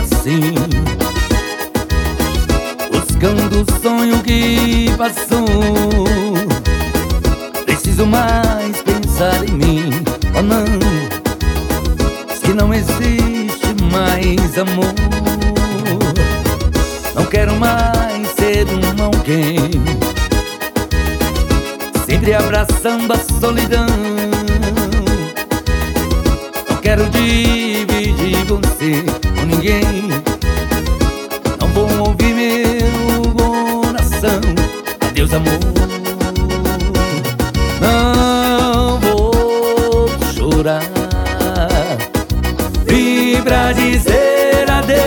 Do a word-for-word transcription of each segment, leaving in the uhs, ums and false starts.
assim, buscando o sonho que passou. Preciso mais pensar em mim, oh não, se não existe mais amor. Não quero mais ser um alguém, sempre abraçando a solidão. Não quero dividir você com ninguém, não vou ouvir meu coração. Adeus amor, não vou chorar. Vim pra dizer adeus,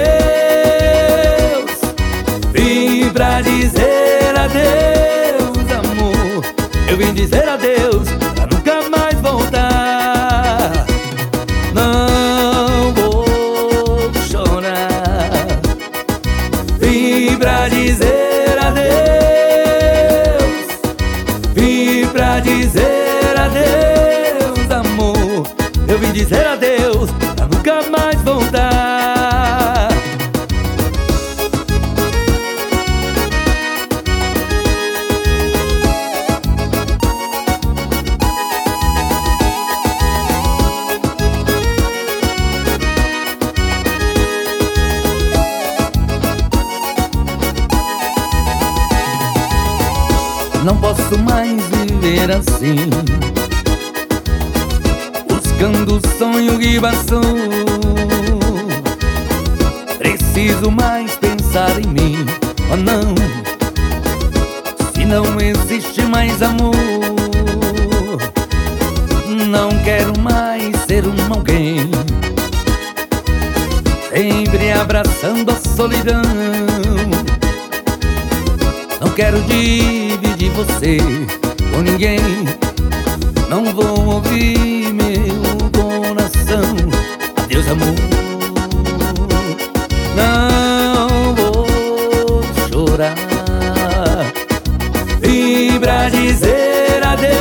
vim pra dizer adeus amor. Eu vim dizer adeus pra nunca mais voltar. Não vou chorar. Vim pra dizer adeus, vim pra dizer adeus amor. Eu vim dizer adeus pra nunca mais voltar. Não posso mais viver assim, buscando o sonho que passou. Preciso mais pensar em mim, oh não, se não existe mais amor. Não quero mais ser um alguém, sempre abraçando a solidão. Não quero dividir você com ninguém, não vou ouvir meu coração. Adeus amor, não vou chorar. Vim pra dizer adeus,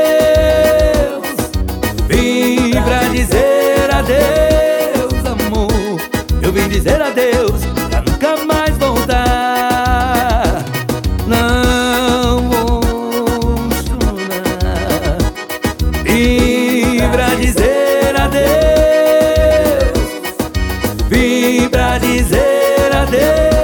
vim pra dizer adeus amor. Eu vim dizer adeus pra nunca mais voltar. Não vou chorar. Vim pra dizer adeus, vim pra dizer adeus.